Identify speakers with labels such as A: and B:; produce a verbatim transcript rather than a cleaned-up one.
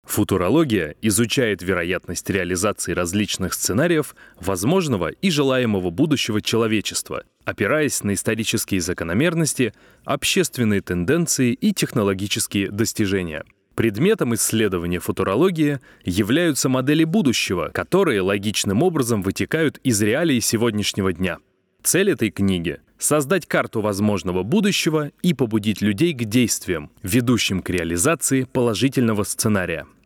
A: Футурология изучает вероятность реализации различных сценариев возможного и желаемого будущего человечества, опираясь на исторические закономерности, общественные тенденции и технологические достижения. Предметом исследования футурологии являются модели будущего, которые логичным образом вытекают из реалий сегодняшнего дня. Цель этой книги — создать карту возможного будущего и побудить людей к действиям, ведущим к реализации положительного сценария.